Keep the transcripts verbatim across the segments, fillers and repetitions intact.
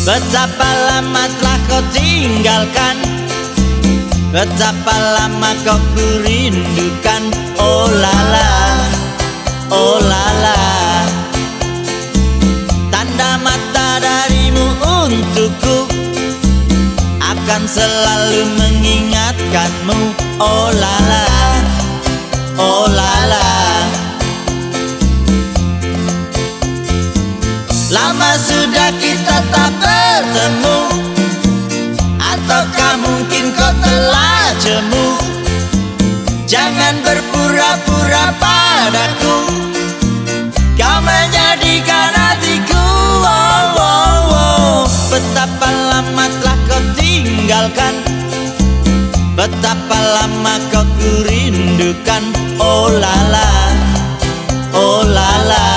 Betapa lama telah kau tinggalkan, betapa lama kau kurindukan. Oh lala, oh lala, tanda mata darimu untukku akan selalu mengingatkanmu. Oh lala, oh lala. Lama sudah kita tak bertemu, ataukah mungkin kau telah jemu? Jangan berpura-pura padaku, kau menjadikan hatiku. Oh, oh, oh. Betapa lama telah kau tinggalkan, betapa lama kau kurindukan. Oh lala, oh lala,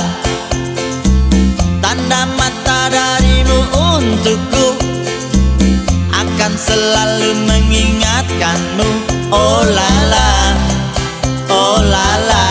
tanda mata darimu untukku akan selalu mengingatkanmu. Oh lala, oh lala.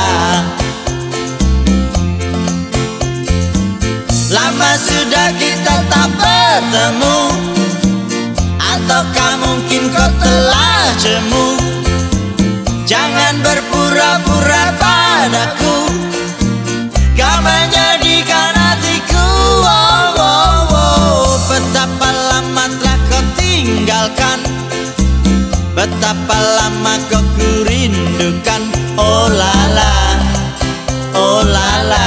Lama sudah kita tak bertemu, ataukah mungkin kau telah jemu? Jangan berpura-pura padaku, kau menjadikan hatiku. Oh, oh, oh. Betapa lama telah kau tinggalkan, betapa lama kau kurindukan. Oh lala, oh lala,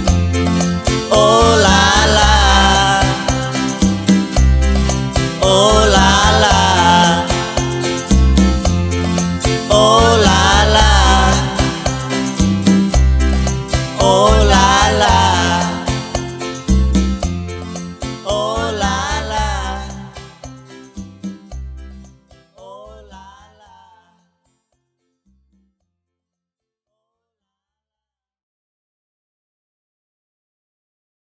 oh lala, oh